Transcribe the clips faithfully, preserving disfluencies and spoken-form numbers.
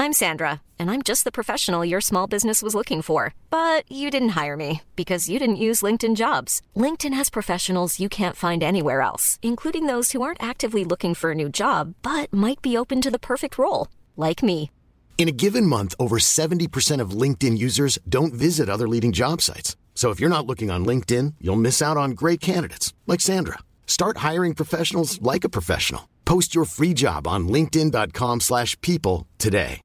I'm Sandra, and I'm just the professional your small business was looking for. But you didn't hire me because you didn't use LinkedIn Jobs. LinkedIn has professionals you can't find anywhere else, including those who aren't actively looking for a new job, but might be open to the perfect role, like me. In a given month, over seventy percent of LinkedIn users don't visit other leading job sites. So if you're not looking on LinkedIn, you'll miss out on great candidates like Sandra. Start hiring professionals like a professional. Post your free job on linkedin dot com slash people today.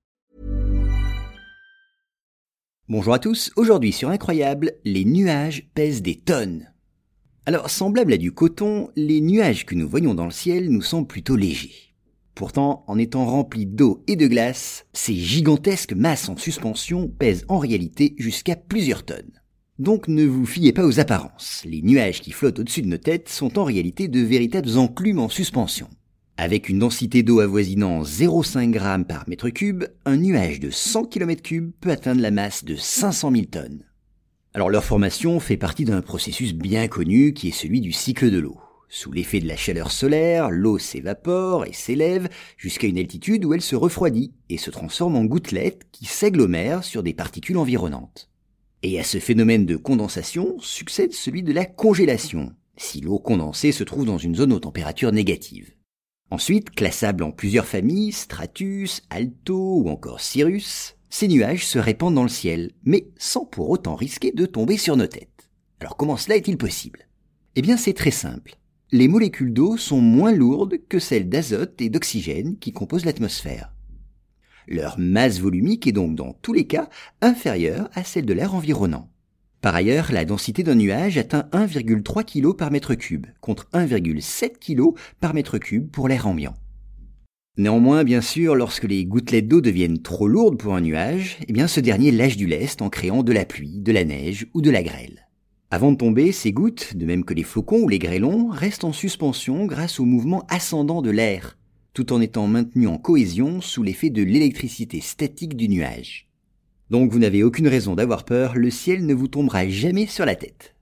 Bonjour à tous, aujourd'hui sur Incroyable, les nuages pèsent des tonnes. Alors, semblable à du coton, les nuages que nous voyons dans le ciel nous semblent plutôt légers. Pourtant, en étant remplis d'eau et de glace, ces gigantesques masses en suspension pèsent en réalité jusqu'à plusieurs tonnes. Donc ne vous fiez pas aux apparences, les nuages qui flottent au-dessus de nos têtes sont en réalité de véritables enclumes en suspension. Avec une densité d'eau avoisinant zéro virgule cinq grammes par mètre cube, un nuage de cent kilomètres cubes peut atteindre la masse de cinq cent mille tonnes. Alors leur formation fait partie d'un processus bien connu qui est celui du cycle de l'eau. Sous l'effet de la chaleur solaire, l'eau s'évapore et s'élève jusqu'à une altitude où elle se refroidit et se transforme en gouttelettes qui s'agglomèrent sur des particules environnantes. Et à ce phénomène de condensation succède celui de la congélation, si l'eau condensée se trouve dans une zone aux températures négatives. Ensuite, classables en plusieurs familles, stratus, alto ou encore cirrus, ces nuages se répandent dans le ciel, mais sans pour autant risquer de tomber sur nos têtes. Alors comment cela est-il possible ? Eh bien c'est très simple. Les molécules d'eau sont moins lourdes que celles d'azote et d'oxygène qui composent l'atmosphère. Leur masse volumique est donc dans tous les cas inférieure à celle de l'air environnant. Par ailleurs, la densité d'un nuage atteint un virgule trois kilos par mètre cube, contre un virgule sept kilos par mètre cube pour l'air ambiant. Néanmoins, bien sûr, lorsque les gouttelettes d'eau deviennent trop lourdes pour un nuage, eh bien ce dernier lâche du lest en créant de la pluie, de la neige ou de la grêle. Avant de tomber, ces gouttes, de même que les flocons ou les grêlons, restent en suspension grâce au mouvement ascendant de l'air, tout en étant maintenus en cohésion sous l'effet de l'électricité statique du nuage. Donc vous n'avez aucune raison d'avoir peur, le ciel ne vous tombera jamais sur la tête.